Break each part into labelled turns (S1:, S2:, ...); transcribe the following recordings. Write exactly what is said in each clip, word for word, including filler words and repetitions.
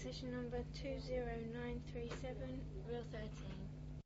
S1: Position number two zero nine three seven, Real thirteen.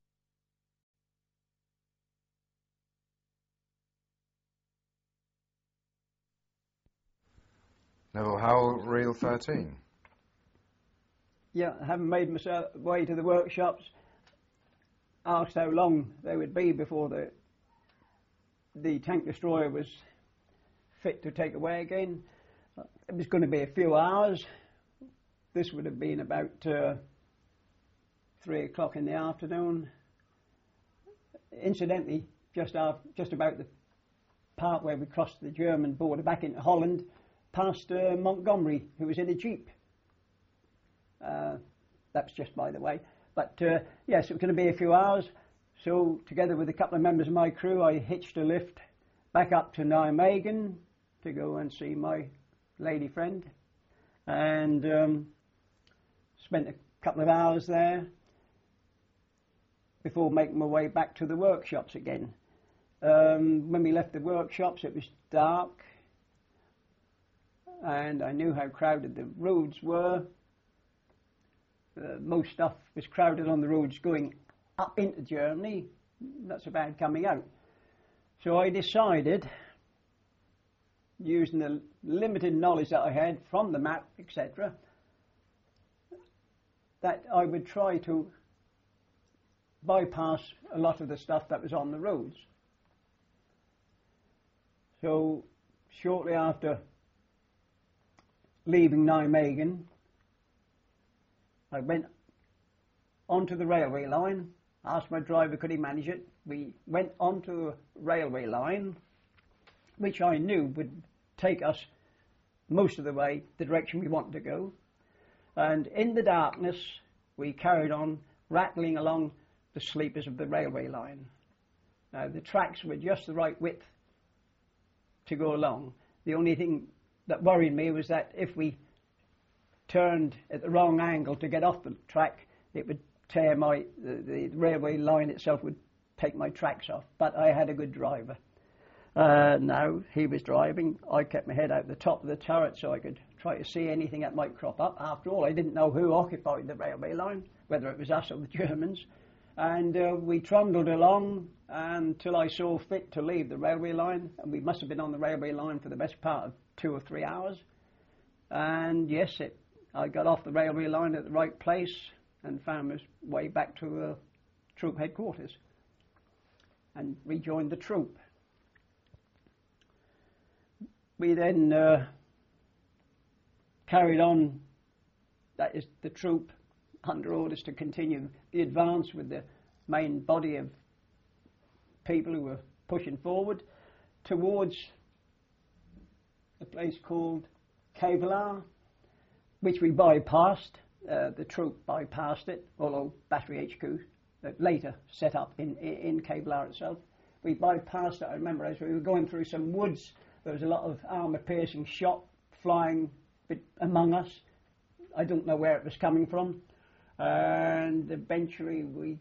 S2: Neville Howell, Real thirteen.
S3: Yeah, I haven't made my way to the workshops. Asked how long they would be before the the tank destroyer was fit to take away again. It was going to be a few hours. This would have been about uh, three o'clock in the afternoon. Incidentally, just after, just about the part where we crossed the German border back into Holland, past uh, Montgomery, who was in a jeep. Uh, that's just by the way. But uh, yes, it was going to be a few hours. So together with a couple of members of my crew, I hitched a lift back up to Nijmegen to go and see my lady friend, and um, spent a couple of hours there before making my way back to the workshops again. Um, when we left the workshops, it was dark, and I knew how crowded the roads were. Uh, most stuff was crowded on the roads going up into Germany, not so bad coming out. So I decided, using the limited knowledge that I had from the map, et cetera, that I would try to bypass a lot of the stuff that was on the roads. So shortly after leaving Nijmegen, I went onto the railway line, asked my driver could he manage it. We went onto the railway line, which I knew would take us most of the way the direction we wanted to go. And in the darkness, we carried on rattling along the sleepers of the railway line. Now, the tracks were just the right width to go along. The only thing that worried me was that if we turned at the wrong angle to get off the track, it would tear my, the, the railway line itself would take my tracks off. But I had a good driver. Uh, now, he was driving. I kept my head out the top of the turret so I could try to see anything that might crop up. After all, I didn't know who occupied the railway line, whether it was us or the Germans. And uh, we trundled along until I saw fit to leave the railway line. And we must have been on the railway line for the best part of two or three hours. And yes, it, I got off the railway line at the right place and found my way back to uh, troop headquarters and rejoined the troop. We then uh, carried on, that is the troop, under orders to continue the advance with the main body of people who were pushing forward towards a place called Kevelaer, which we bypassed. Uh, the troop bypassed it, although Battery H Q uh, later set up in, in, in Kevelaer itself. We bypassed it, I remember, as we were going through some woods. There was a lot of armour-piercing shot flying among us. I don't know where it was coming from. And eventually we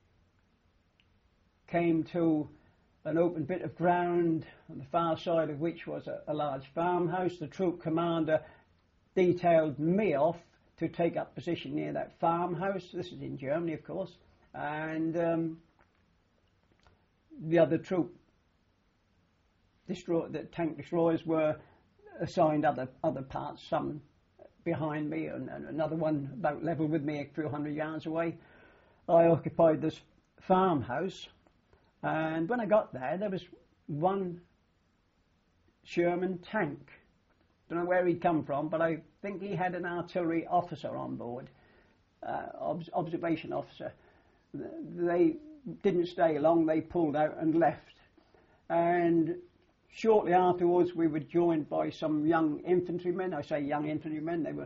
S3: came to an open bit of ground on the far side of which was a, a large farmhouse. The troop commander detailed me off to take up position near that farmhouse. This is in Germany, of course. And um, the other troop Destroy, the tank destroyers were assigned other other parts, some behind me and, and another one about level with me a few hundred yards away. I occupied this farmhouse, and when I got there, there was one Sherman tank. Don't know where he'd come from, but I think he had an artillery officer on board, uh, ob observation officer. They didn't stay long, they pulled out and left. And shortly afterwards, we were joined by some young infantrymen. I say young infantrymen, they were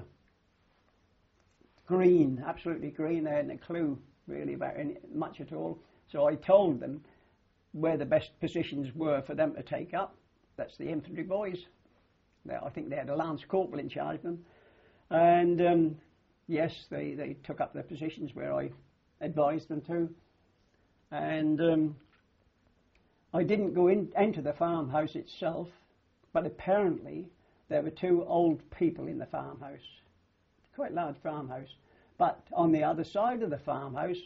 S3: green, absolutely green. They hadn't a clue really about any, much at all. So I told them where the best positions were for them to take up. That's the infantry boys. They, I think they had a lance corporal in charge of them. And um, yes, they, they took up their positions where I advised them to. And um, I didn't go in, into the farmhouse itself, but apparently there were two old people in the farmhouse. quite a large farmhouse. But on the other side of the farmhouse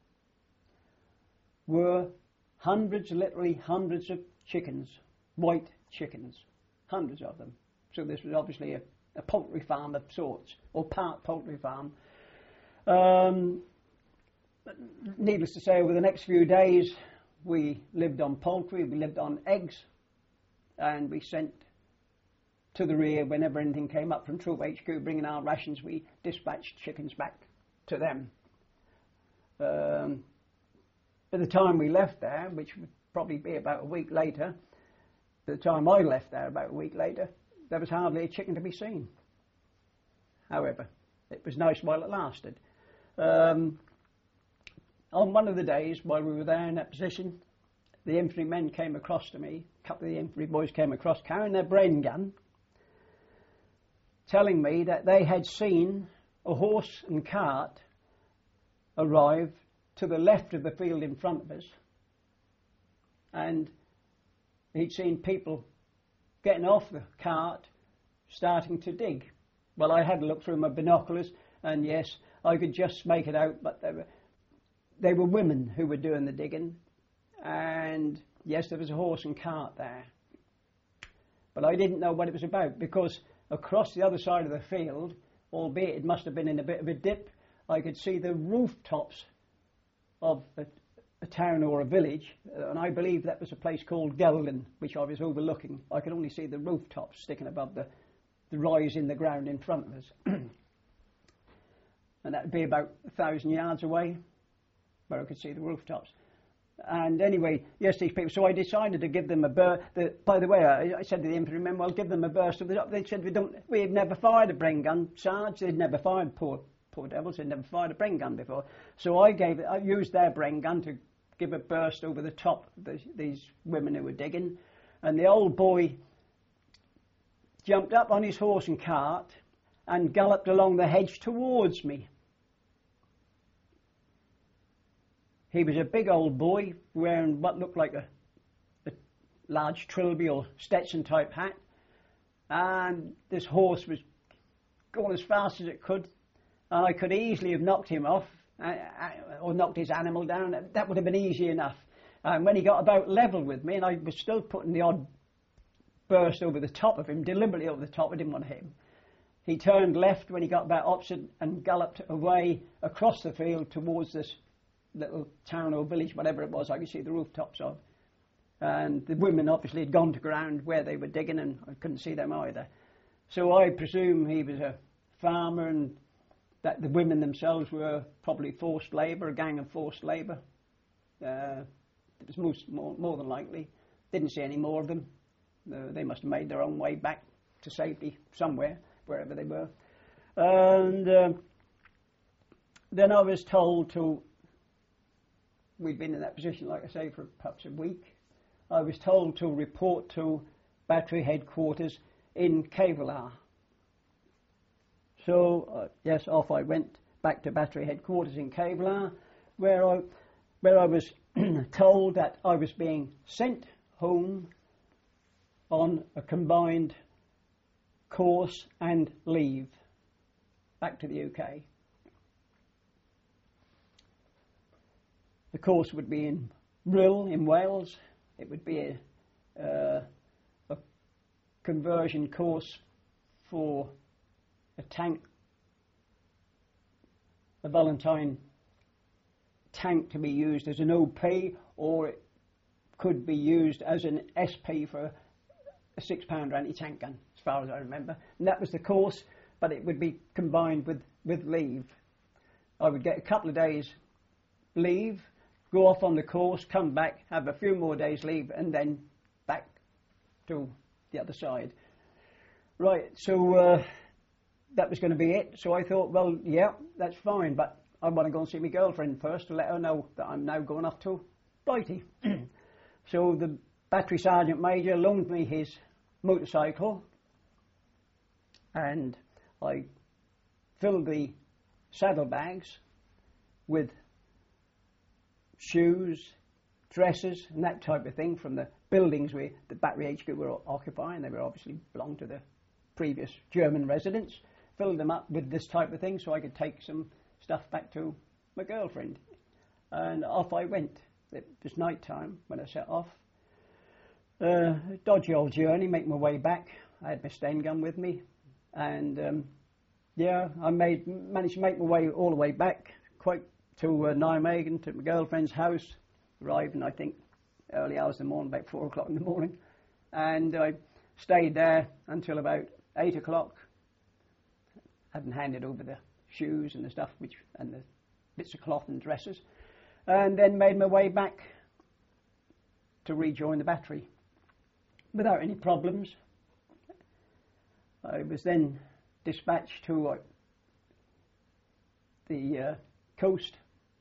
S3: were hundreds, literally hundreds of chickens, white chickens, hundreds of them. So this was obviously a, a poultry farm of sorts, or part poultry farm. Um, needless to say, over the next few days, we lived on poultry, we lived on eggs, and we sent to the rear whenever anything came up from Troop H Q bringing our rations, we dispatched chickens back to them. Um, by the time we left there, which would probably be about a week later, by the time I left there about a week later, there was hardly a chicken to be seen. However, it was nice while it lasted. Um, on one of the days while we were there in that position, the infantrymen came across to me, a couple of the infantry boys came across carrying their brain gun, telling me that they had seen a horse and cart arrive to the left of the field in front of us, and he'd seen people getting off the cart, starting to dig. Well, I had a look through my binoculars, and yes, I could just make it out, but they were, they were women who were doing the digging, and yes, there was a horse and cart there. But I didn't know what it was about, because across the other side of the field, albeit it must have been in a bit of a dip, I could see the rooftops of a, a town or a village, and I believe that was a place called Gelden, which I was overlooking. I could only see the rooftops sticking above the, the rise in the ground in front of us. And that would be about a thousand yards away, where I could see the rooftops. And anyway, yes, these people, so I decided to give them a burst. The, by the way, I, I said to the infantrymen, well, give them a burst of the top. They said, we don't, we've never fired a brain gun, Sarge. They'd never fired, poor, poor devils, they'd never fired a brain gun before. So I gave it, I used their brain gun to give a burst over the top of the, these women who were digging. And the old boy jumped up on his horse and cart and galloped along the hedge towards me. He was a big old boy wearing what looked like a, a large Trilby or Stetson type hat, and this horse was going as fast as it could, and I could easily have knocked him off uh, or knocked his animal down. That would have been easy enough. And when he got about level with me, and I was still putting the odd burst over the top of him, deliberately over the top, I didn't want to hit him. He turned left when he got about opposite and galloped away across the field towards this little town or village, whatever it was, I could see the rooftops of. And the women obviously had gone to ground where they were digging, and I couldn't see them either. So I presume he was a farmer, and that the women themselves were probably forced labour, a gang of forced labour. Uh, it was most, more, more than likely. Didn't see any more of them. Uh, they must have made their own way back to safety somewhere, wherever they were. And uh, then I was told to, we'd been in that position, like I say, for perhaps a week. I was told to report to battery headquarters in Kevlar. So, uh, yes, off I went back to battery headquarters in Kevlar, where I, where I was told that I was being sent home on a combined course and leave back to the U K. The course would be in Rhyl in Wales. It would be a, uh, a conversion course for a tank, a Valentine tank to be used as an O P, or it could be used as an S P for a six pounder anti-tank gun, as far as I remember. And that was the course, but it would be combined with, with leave. I would get a couple of days leave, go off on the course, come back, have a few more days leave, and then back to the other side. Right, so uh, that was going to be it. So I thought, well, yeah, that's fine, but I want to go and see my girlfriend first to let her know that I'm now going off to Blighty. So the battery sergeant major loaned me his motorcycle, and I filled the saddlebags with shoes, dresses, and that type of thing from the buildings where the battery H Q were occupying. They were obviously belonged to the previous German residents, filled them up with this type of thing so I could take some stuff back to my girlfriend. And off I went. It was night time when I set off. Uh, dodgy old journey, make my way back. I had my Sten gun with me. And um, yeah, I made managed to make my way all the way back, quite to uh, Nijmegen, to my girlfriend's house, arriving, I think, early hours of the morning, about four o'clock in the morning. And I stayed there until about eight o'clock. Hadn't handed over the shoes and the stuff, which and the bits of cloth and dresses. And then made my way back to rejoin the battery without any problems. I was then dispatched to uh, the uh, coast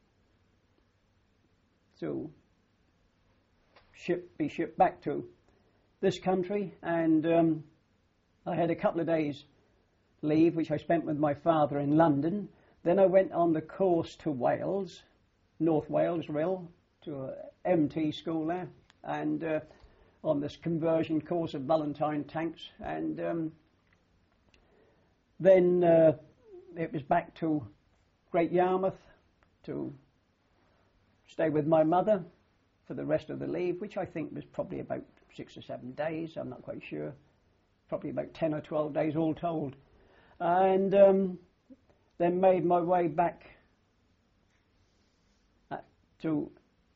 S3: to ship, be shipped back to this country, and um, I had a couple of days leave which I spent with my father in London. Then I went on the course to Wales, North Wales Rill, to a M T school there, and uh, on this conversion course of Valentine tanks, and um, then uh, it was back to Great Yarmouth to stay with my mother for the rest of the leave, which I think was probably about six or seven days, I'm not quite sure, probably about ten or twelve days all told. And um, then made my way back to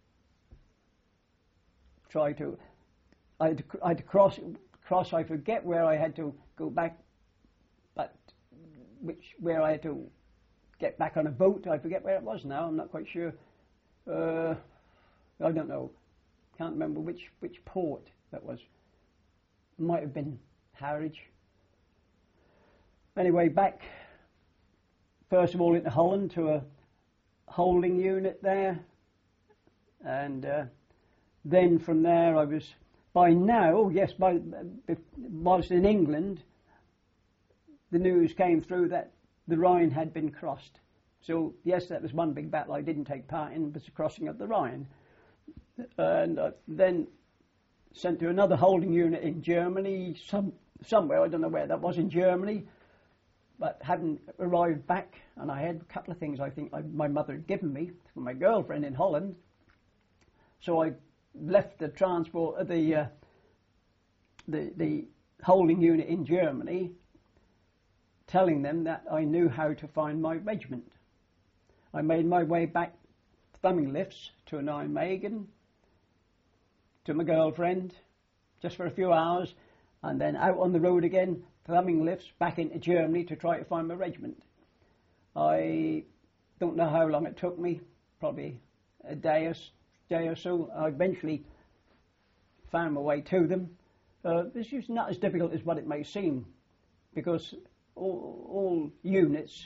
S3: try to, I had to, I had to cross, cross, I forget where I had to go back, but which, where I had to get back on a boat, I forget where it was now, I'm not quite sure. Uh, I don't know, can't remember which, which port that was. Might have been Harwich. Anyway, back first of all into Holland to a holding unit there, and uh, then from there I was, by now, yes, by, whilst in England, the news came through that the Rhine had been crossed. So yes, that was one big battle I didn't take part in, was the crossing of the Rhine. And uh, then sent to another holding unit in Germany, some somewhere, I don't know where that was in Germany, but hadn't arrived back, and I had a couple of things I think I, my mother had given me for my girlfriend in Holland. So I left the transport, uh, the, uh, the the holding unit in Germany, telling them that I knew how to find my regiment. I made my way back thumbing lifts to Nijmegen, to my girlfriend, just for a few hours, and then out on the road again, thumbing lifts back into Germany to try to find my regiment. I don't know how long it took me, probably a day or, day or so. I eventually found my way to them. Uh, this is not as difficult as what it may seem, because all, all units,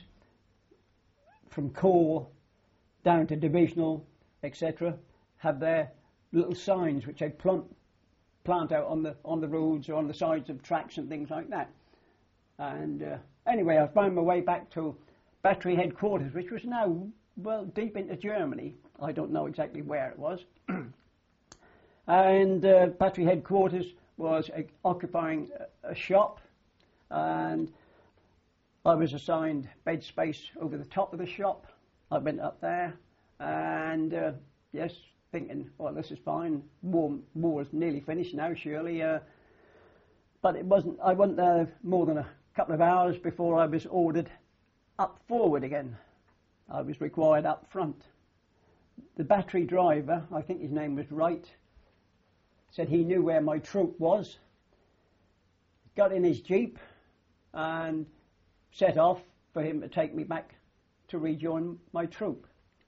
S3: from corps down to divisional, et cetera, have their little signs which they plant, plant out on the on the roads or on the sides of tracks and things like that. And uh, anyway, I found my way back to battery headquarters, which was now well deep into Germany. I don't know exactly where it was. And uh, battery headquarters was uh, occupying a, a shop, and I was assigned bed space over the top of the shop. I went up there, and uh, yes, thinking, well, this is fine. War, war is nearly finished now, surely. Uh, but it wasn't. I wasn't there more than a couple of hours before I was ordered up forward again. I was required up front. The battery driver, I think his name was Wright, said he knew where my troop was. Got in his jeep and set off for him to take me back to rejoin my troop.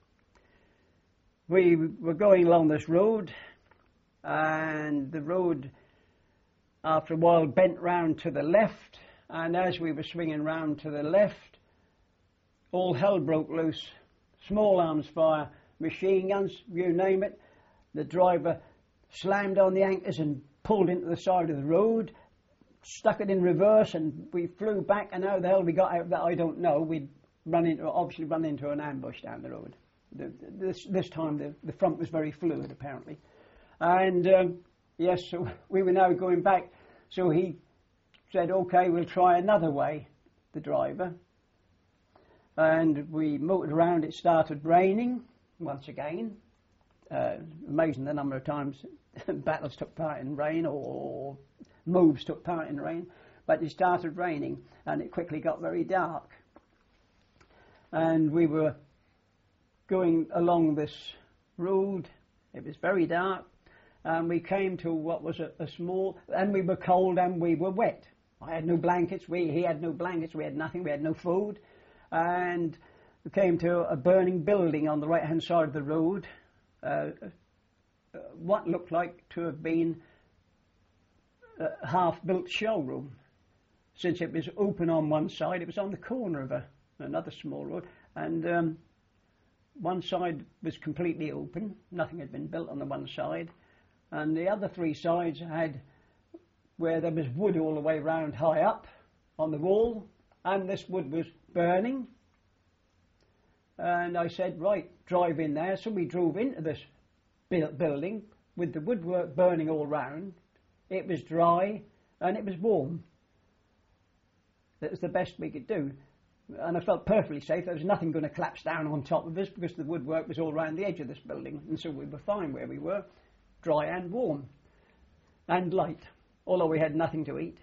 S3: We were going along this road, and the road after a while bent round to the left, and as we were swinging round to the left, all hell broke loose. Small arms fire, machine guns, you name it. The driver slammed on the anchors and pulled into the side of the road, stuck it in reverse, and we flew back, and how the hell we got out of that I don't know. We'd run into, obviously run into an ambush down the road. The, this, this time the, the front was very fluid apparently. And um, yes, so we were now going back, so he said, okay, we'll try another way. the driver. And we motored around. It started raining once again. Uh, amazing the number of times battles took part in rain or moves took part in rain. But it started raining and it quickly got very dark. And we were going along this road. It was very dark. And we came to what was a, a small, and we were cold and we were wet. I had no blankets, we, he had no blankets, we had nothing, we had no food. And we came to a burning building on the right hand side of the road. Uh, what looked like to have been a half-built showroom. Since it was open on one side, it was on the corner of a, another small road. And um, one side was completely open, nothing had been built on the one side. And the other three sides had where there was wood all the way round high up on the wall, and this wood was burning. And I said, right, drive in there. So we drove into this building with the woodwork burning all round. It was dry and it was warm. That was the best we could do. And I felt perfectly safe. There was nothing going to collapse down on top of us because the woodwork was all round the edge of this building. And so we were fine where we were, dry and warm and light, although we had nothing to eat.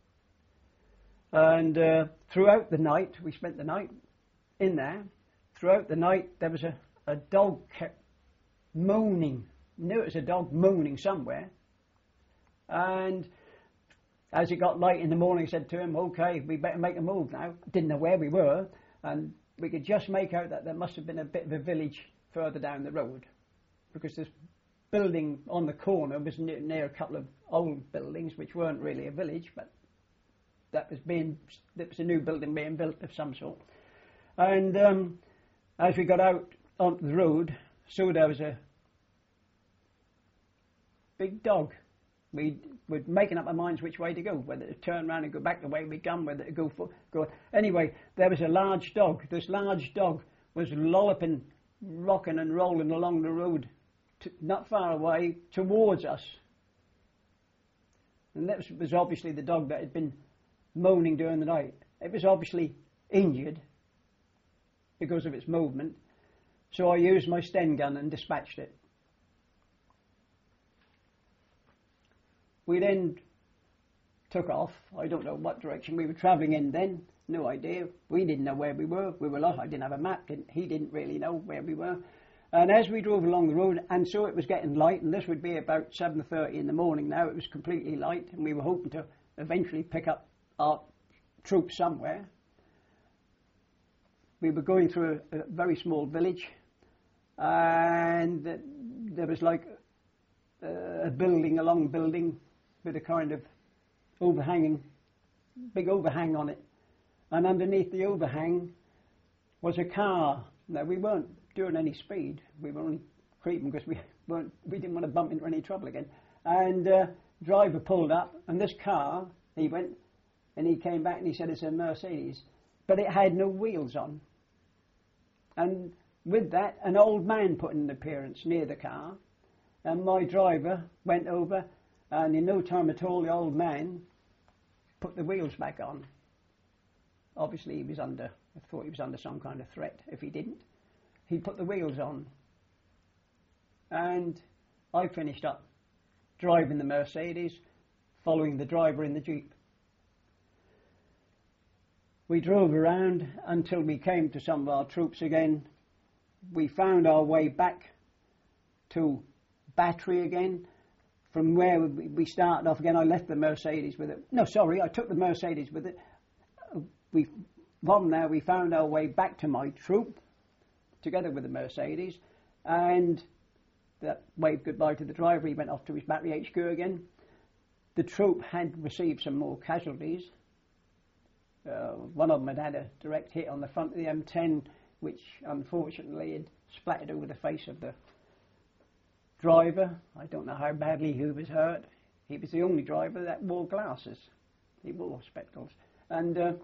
S3: And uh, throughout the night, we spent the night in there. Throughout the night, there was a, a dog kept moaning. Knew it was a dog moaning somewhere. And as it got light in the morning, I said to him, okay, we better make a move now. Didn't know where we were, and we could just make out that there must have been a bit of a village further down the road, because this building on the corner was near, near a couple of old buildings, which weren't really a village, but that was being, that was a new building being built of some sort. And um, as we got out onto the road, so there was a big dog. We were making up our minds which way to go, whether to turn around and go back the way we'd come, whether to go for, go. Anyway, there was a large dog. This large dog was lolloping, rocking and rolling along the road, to, not far away, towards us. And that was, was obviously the dog that had been moaning during the night. It was obviously injured because of its movement. So I used my Sten gun and dispatched it. We then took off. I don't know what direction we were travelling in then. No idea. We didn't know where we were. We were lost. I didn't have a map. Didn't, he didn't really know where we were. And as we drove along the road, and so it was getting light, and this would be about seven thirty in the morning now. It was completely light, and we were hoping to eventually pick up our troops somewhere. We were going through a, a very small village, and there was like a, a building, a long building, with a kind of overhanging, big overhang on it. And underneath the overhang was a car. Now, we weren't doing any speed. We were only creeping because we weren't, we didn't want to bump into any trouble again. And uh, driver pulled up, and this car, he went, and he came back and he said it's a Mercedes. But it had no wheels on. And with that, an old man put in an appearance near the car. And my driver went over, and in no time at all, the old man put the wheels back on. Obviously, he was under, I thought he was under some kind of threat if he didn't. He put the wheels on. And I finished up driving the Mercedes, following the driver in the Jeep. We drove around until we came to some of our troops again. We found our way back to Battery again. From where we started off again, I left the Mercedes with it. No, sorry, I took the Mercedes with it. We, from there, we found our way back to my troop, together with the Mercedes, and that waved goodbye to the driver. He went off to his battery H Q again. The troop had received some more casualties. Uh, one of them had had a direct hit on the front of the M ten, which unfortunately had splattered over the face of the driver. I don't know how badly he was hurt. He was the only driver that wore glasses. He wore spectacles. And uh,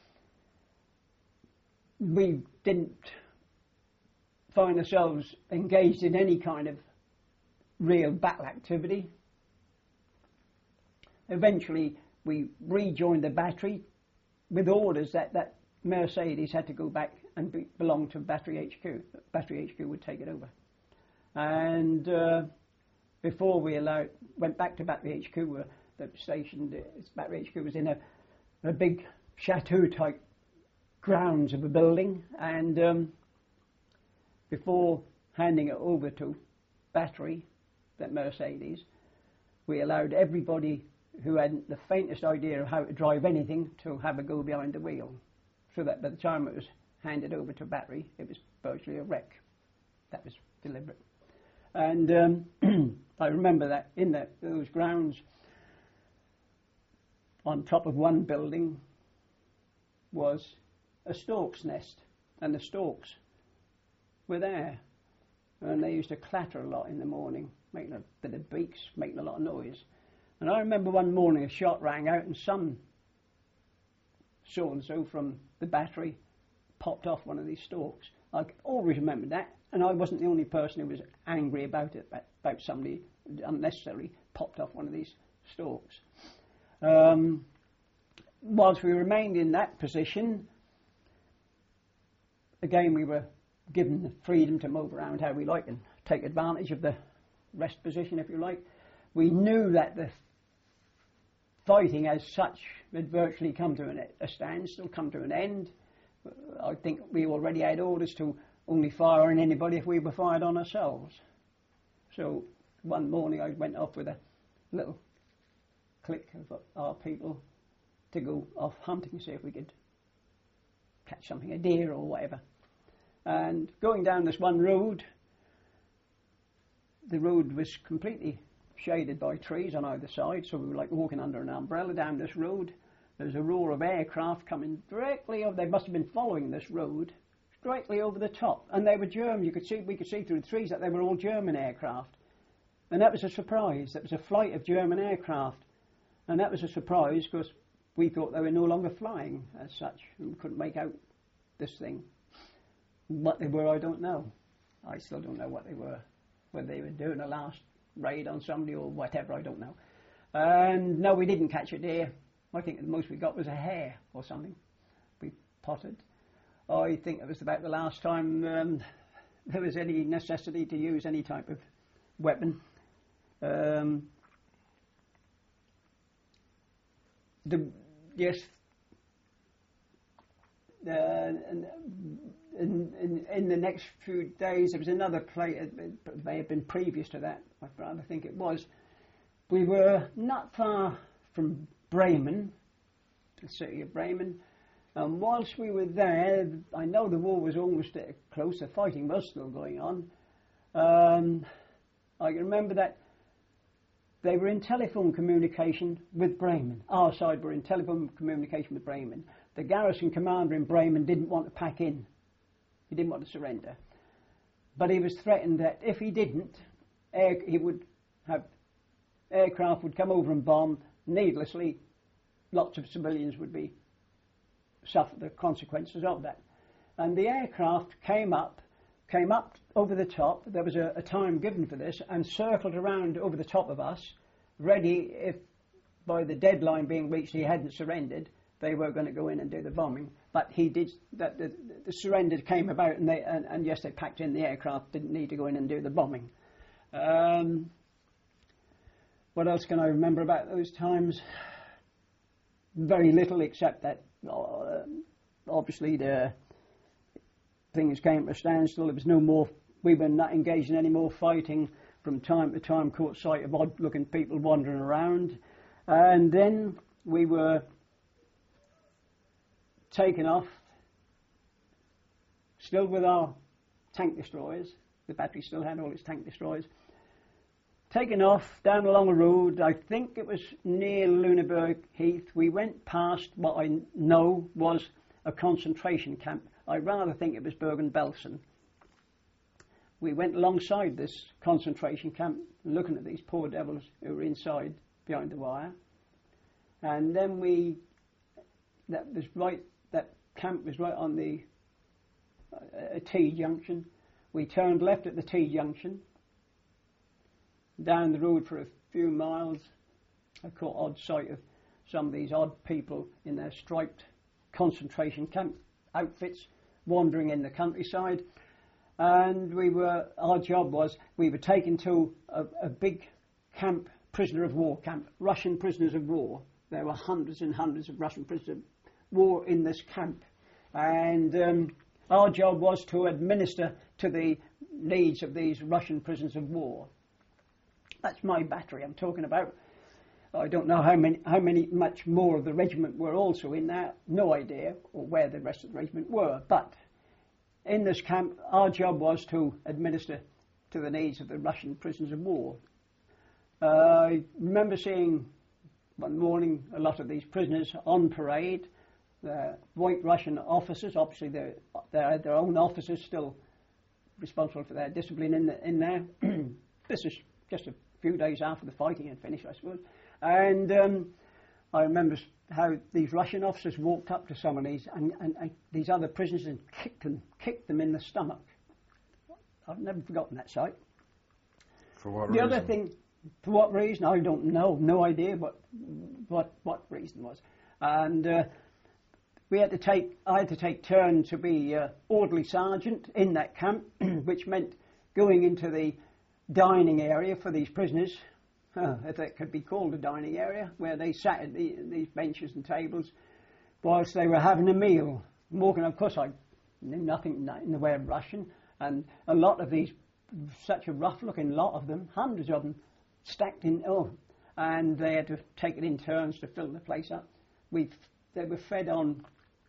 S3: we didn't find ourselves engaged in any kind of real battle activity. Eventually, we rejoined the battery with orders that that Mercedes had to go back and be, belong to Battery H Q. Battery H Q would take it over. And uh, before we allowed, went back to Battery H Q, uh, the station, uh, Battery H Q was in a, a big chateau type grounds of a building, and um, before handing it over to Battery, that Mercedes, we allowed everybody who hadn't the faintest idea of how to drive anything to have a go behind the wheel, so that by the time it was handed over to Battery, it was virtually a wreck. That was deliberate. And um, I remember that in the, those grounds, on top of one building was a stork's nest, and the storks were there, and they used to clatter a lot in the morning, making a bit of beaks, making a lot of noise. And I remember one morning a shot rang out, and some so-and-so from the Battery popped off one of these storks. I always remember that, and I wasn't the only person who was angry about it, about somebody unnecessarily popped off one of these storks. Um, whilst we remained in that position, again we were given the freedom to move around how we like and take advantage of the rest position, if you like. We knew that the fighting as such had virtually come to an, a standstill, come to an end. I think we already had orders to only fire on anybody if we were fired on ourselves. So one morning I went off with a little clique of our people to go off hunting, see if we could catch something, a deer or whatever. And going down this one road, the road was completely shaded by trees on either side, so we were like walking under an umbrella down this road. There was a roar of aircraft coming directly over. They must have been following this road directly over the top, and they were German. You could see, we could see through the trees that they were all German aircraft, and that was a surprise. That was a flight of German aircraft, and that was a surprise because we thought they were no longer flying as such, and we couldn't make out this thing. What they were, I don't know. I still don't know what they were. Whether they were doing a last raid on somebody or whatever, I don't know. And no, we didn't catch a deer. I think the most we got was a hare or something we potted. I think it was about the last time um, there was any necessity to use any type of weapon. Um, the yes, uh, and, in, in, in the next few days there was another play. It may have been previous to that. I'd rather think it was. We were not far from Bremen, the city of Bremen. And whilst we were there, I know the war was almost close, the fighting was still going on. Um, I can remember that they were in telephone communication with Bremen. Our side were in telephone communication with Bremen. The garrison commander in Bremen didn't want to pack in. He didn't want to surrender. But he was threatened that if he didn't, air, he would have aircraft would come over and bomb needlessly. Lots of civilians would be suffer the consequences of that. And the aircraft came up, came up over the top. There was a, a time given for this, and circled around over the top of us, ready if by the deadline being reached he hadn't surrendered, they were going to go in and do the bombing. But he did. That the, the surrender came about, and they and, and yes, they packed in the aircraft. Didn't need to go in and do the bombing. Um, what else can I remember about those times? Very little, except that uh, obviously the things came to a standstill. There was no more. We were not engaged in any more fighting. From time to time, caught sight of odd-looking people wandering around, and then we were taken off, still with our tank destroyers. The Battery still had all its tank destroyers. Taken off down along a road, I think it was near Lüneburg Heath. We went past what I know was a concentration camp. I rather think it was Bergen-Belsen. We went alongside this concentration camp, looking at these poor devils who were inside behind the wire. And then we, that was right, that camp was right on the uh, a T-junction. We turned left at the T-junction, down the road for a few miles. I caught odd sight of some of these odd people in their striped concentration camp outfits wandering in the countryside. And we were, our job was, we were taken to a, a big camp, prisoner of war camp, Russian prisoners of war. There were hundreds and hundreds of Russian prisoners of war in this camp. And um, our job was to administer to the needs of these Russian prisoners of war. That's my battery I'm talking about. I don't know how many, how many, much more of the regiment were also in there, no idea, or where the rest of the regiment were. But in this camp, our job was to administer to the needs of the Russian prisoners of war. Uh, I remember seeing one morning a lot of these prisoners on parade. The white Russian officers, obviously they had their own officers still responsible for their discipline in, the, in there. This is just a few days after the fighting had finished, I suppose. And um, I remember how these Russian officers walked up to some of these and, and, and these other prisoners and kicked them, kicked them in the stomach. I've never forgotten that sight.
S2: For what
S3: the
S2: reason?
S3: The other thing, for what reason, I don't know, no idea what what what reason was. And uh, we had to take, I had to take turn to be uh, orderly sergeant in that camp, which meant going into the dining area for these prisoners, uh, if that could be called a dining area, where they sat at the, these benches and tables whilst they were having a meal. Walking, of course, I knew nothing in the way of Russian, and a lot of these, such a rough-looking lot of them, hundreds of them, stacked in, oh, and they had to take it in turns to fill the place up. We, they were fed on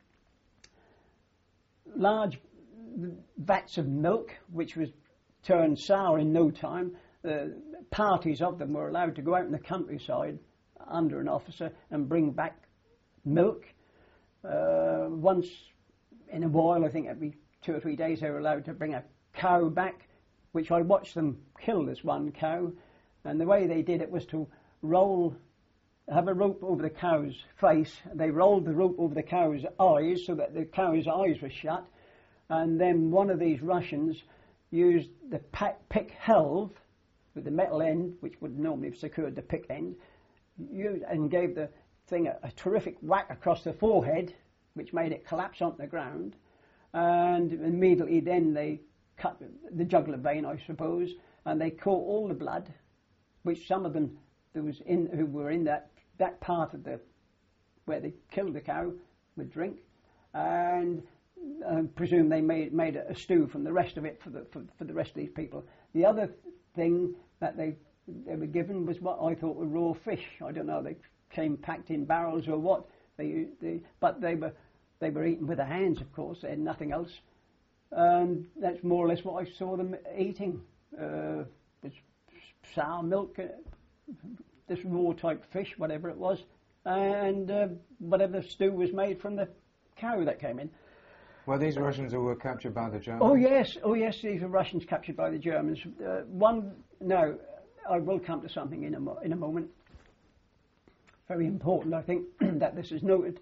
S3: large vats of milk, which was turned sour in no time. Uh, parties of them were allowed to go out in the countryside under an officer and bring back milk. Uh, once in a while, I think every two or three days, they were allowed to bring a cow back, which I watched them kill this one cow. And the way they did it was to roll, have a rope over the cow's face. They rolled the rope over the cow's eyes so that the cow's eyes were shut. And then one of these Russians used the pick helve with the metal end, which would normally have secured the pick end, used, and gave the thing a, a terrific whack across the forehead, which made it collapse onto the ground. And immediately then they cut the jugular vein, I suppose, and they caught all the blood, which some of them there was in who were in that that part of the where they killed the cow would drink, and I presume they made made a stew from the rest of it for the for, for the rest of these people. The other thing that they they were given was what I thought were raw fish. I don't know, they came packed in barrels or what. They, they but they were they were eaten with their hands, of course. They had nothing else, and that's more or less what I saw them eating. Uh, sour milk, uh, this raw type fish, whatever it was, and uh, whatever stew was made from the cow that came in.
S2: Well, these Russians who were captured by the Germans?
S3: Oh yes, oh yes, these were Russians captured by the Germans. Uh, one, no, I will come to something in a, mo- in a moment. Very important, I think, that this is noted.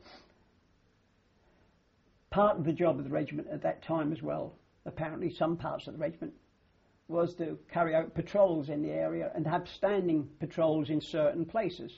S3: Part of the job of the regiment at that time as well, apparently some parts of the regiment, was to carry out patrols in the area and have standing patrols in certain places.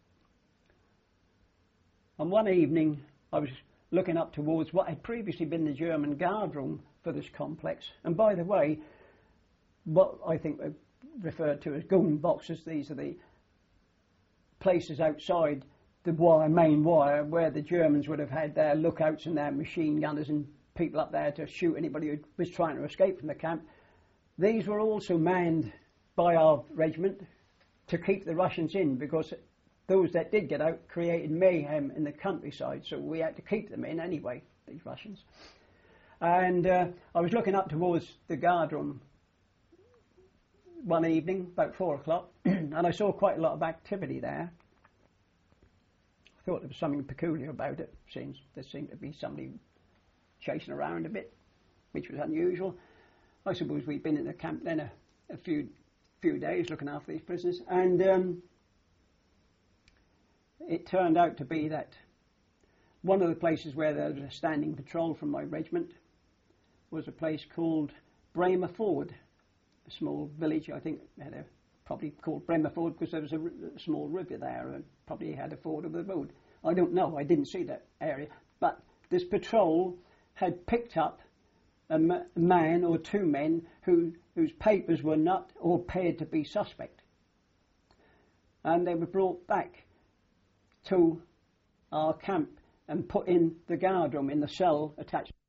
S3: On one evening, I was looking up towards what had previously been the German guard room for this complex. And by the way, what I think are referred to as goon boxes, these are the places outside the wire, main wire, where the Germans would have had their lookouts and their machine gunners and people up there to shoot anybody who was trying to escape from the camp. These were also manned by our regiment to keep the Russians in, because those that did get out created mayhem in the countryside, so we had to keep them in anyway, these Russians. And uh, I was looking up towards the guard room one evening, about four o'clock, and I saw quite a lot of activity there. I thought there was something peculiar about it. Seems there seemed to be somebody chasing around a bit, which was unusual. I suppose we'd been in the camp then a, a few few days looking after these prisoners, and um, it turned out to be that one of the places where there was a standing patrol from my regiment was a place called Bremer Ford, a small village, I think, had a, probably called Bremer Ford because there was a, r- a small river there and probably had a ford over the road. I don't know, I didn't see that area, but this patrol had picked up a ma- man or two men who, whose papers were not or appeared to be suspect. And they were brought back to our camp and put in the guard room in the cell attached.